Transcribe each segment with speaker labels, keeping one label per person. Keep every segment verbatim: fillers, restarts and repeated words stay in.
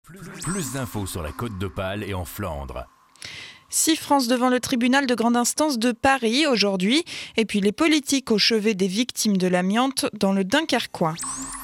Speaker 1: Plus, plus d'infos sur la Côte d'Opale et en Flandre.
Speaker 2: Six France devant le tribunal de grande instance de Paris aujourd'hui, et puis les politiques au chevet des victimes de l'amiante dans le Dunkerquois.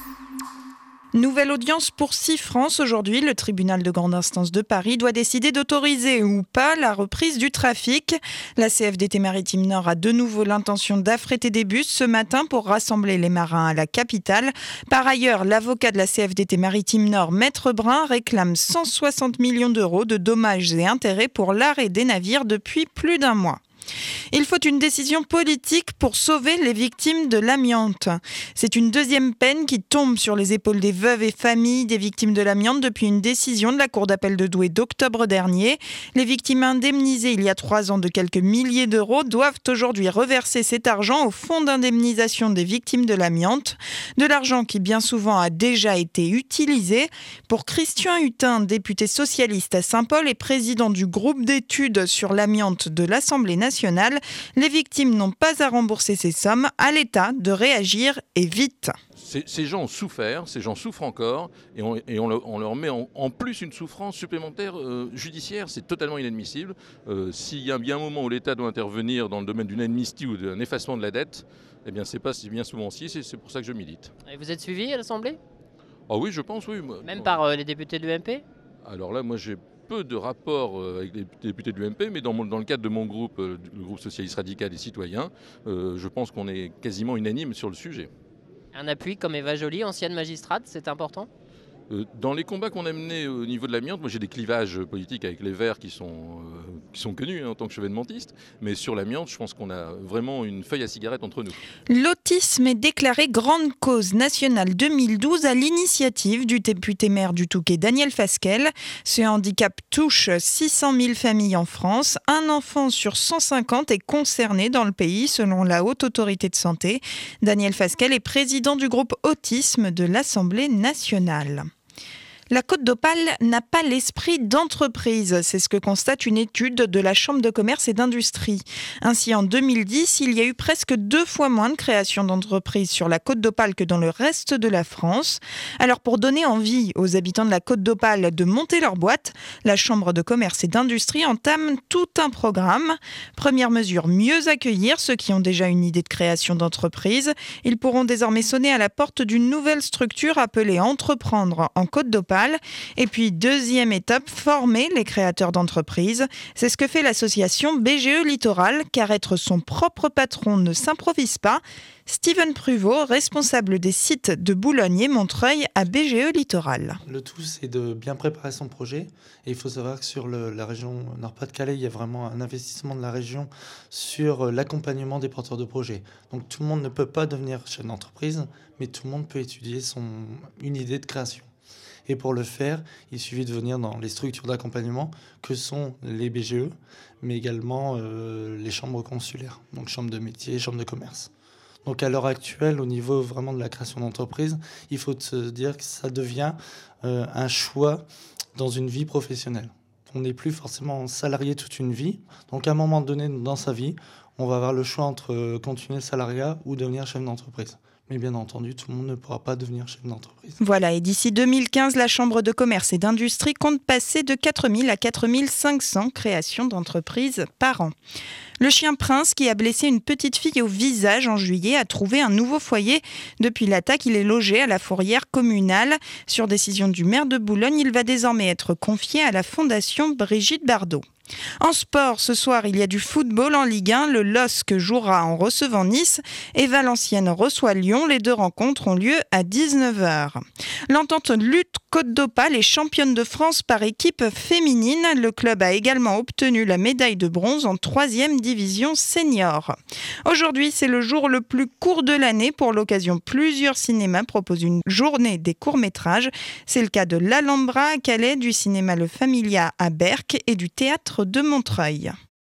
Speaker 2: Nouvelle audience pour six France aujourd'hui. Le tribunal de grande instance de Paris doit décider d'autoriser ou pas la reprise du trafic. La C F D T Maritime Nord a de nouveau l'intention d'affréter des bus ce matin pour rassembler les marins à la capitale. Par ailleurs, l'avocat de la C F D T Maritime Nord, Maître Brun, réclame cent soixante millions d'euros de dommages et intérêts pour l'arrêt des navires depuis plus d'un mois. Il faut une décision politique pour sauver les victimes de l'amiante. C'est une deuxième peine qui tombe sur les épaules des veuves et familles des victimes de l'amiante depuis une décision de la Cour d'appel de Douai d'octobre dernier. Les victimes indemnisées il y a trois ans de quelques milliers d'euros doivent aujourd'hui reverser cet argent au fonds d'indemnisation des victimes de l'amiante. De l'argent qui bien souvent a déjà été utilisé. Pour Christian Hutin, député socialiste à Saint-Paul et président du groupe d'études sur l'amiante de l'Assemblée nationale, les victimes n'ont pas à rembourser ces sommes, à l'État de réagir et vite.
Speaker 3: Ces, ces gens ont souffert, ces gens souffrent encore et on, et on, le, on leur met en, en plus une souffrance supplémentaire euh, judiciaire. C'est totalement inadmissible. Euh, s'il y a bien un moment où l'État doit intervenir dans le domaine d'une amnistie ou d'un effacement de la dette, eh bien c'est pas bien souvent si, c'est, c'est pour ça que je milite.
Speaker 4: Et vous êtes suivi à l'Assemblée ?
Speaker 3: Ah oui, je pense, oui.
Speaker 4: Même par euh, les députés de l'U M P ?
Speaker 3: Alors là, moi j'ai peu de rapports avec les députés de l'U M P, mais dans, mon, dans le cadre de mon groupe, le groupe socialiste radical et citoyen, euh, je pense qu'on est quasiment unanime sur le sujet.
Speaker 4: Un appui comme Eva Joly, ancienne magistrate, c'est important ?
Speaker 3: euh, Dans les combats qu'on a menés au niveau de l'amiante, moi j'ai des clivages politiques avec les Verts qui sont, euh, qui sont connus hein, en tant que chevènementiste, mais sur l'amiante, je pense qu'on a vraiment une feuille à cigarette entre nous.
Speaker 2: L'autisme est déclaré grande cause nationale deux mille douze à l'initiative du député maire du Touquet Daniel Fasquelle. Ce handicap touche six cent mille familles en France. Un enfant sur cent cinquante est concerné dans le pays selon la Haute Autorité de Santé. Daniel Fasquelle est président du groupe Autisme de l'Assemblée nationale. La Côte d'Opale n'a pas l'esprit d'entreprise, c'est ce que constate une étude de la Chambre de commerce et d'industrie. Ainsi, en deux mille dix, il y a eu presque deux fois moins de création d'entreprises sur la Côte d'Opale que dans le reste de la France. Alors pour donner envie aux habitants de la Côte d'Opale de monter leur boîte, la Chambre de commerce et d'industrie entame tout un programme. Première mesure, mieux accueillir ceux qui ont déjà une idée de création d'entreprise. Ils pourront désormais sonner à la porte d'une nouvelle structure appelée Entreprendre en Côte d'Opale. Et puis, deuxième étape, former les créateurs d'entreprises. C'est ce que fait l'association B G E Littoral, car être son propre patron ne s'improvise pas. Steven Pruvot, responsable des sites de Boulogne et Montreuil à B G E Littoral.
Speaker 5: Le tout, c'est de bien préparer son projet. Et il faut savoir que sur le, la région Nord-Pas-de-Calais, il y a vraiment un investissement de la région sur l'accompagnement des porteurs de projets. Donc tout le monde ne peut pas devenir chef d'entreprise, mais tout le monde peut étudier son, une idée de création. Et pour le faire, il suffit de venir dans les structures d'accompagnement que sont les B G E, mais également euh, les chambres consulaires, donc chambres de métier, chambres de commerce. Donc à l'heure actuelle, au niveau vraiment de la création d'entreprise, il faut se dire que ça devient euh, un choix dans une vie professionnelle. On n'est plus forcément salarié toute une vie. Donc à un moment donné dans sa vie, on va avoir le choix entre continuer le salariat ou devenir chef d'entreprise. Mais bien entendu, tout le monde ne pourra pas devenir chef d'entreprise.
Speaker 2: Voilà, et d'ici deux mille quinze, la Chambre de commerce et d'industrie compte passer de quatre mille à quatre mille cinq cents créations d'entreprises par an. Le chien Prince, qui a blessé une petite fille au visage en juillet, a trouvé un nouveau foyer. Depuis l'attaque, il est logé à la fourrière communale. Sur décision du maire de Boulogne, il va désormais être confié à la fondation Brigitte Bardot. En sport, ce soir, il y a du football en Ligue un. Le L O S C jouera en recevant Nice et Valenciennes reçoit Lyon. Les deux rencontres ont lieu à dix-neuf heures. L'entente lutte Côte d'Opale est championne de France par équipe féminine. Le club a également obtenu la médaille de bronze en troisième division senior. Aujourd'hui, c'est le jour le plus court de l'année. Pour l'occasion, plusieurs cinémas proposent une journée des courts-métrages. C'est le cas de l'Alhambra à Calais, du cinéma Le Familia à Berck et du théâtre de Montreuil.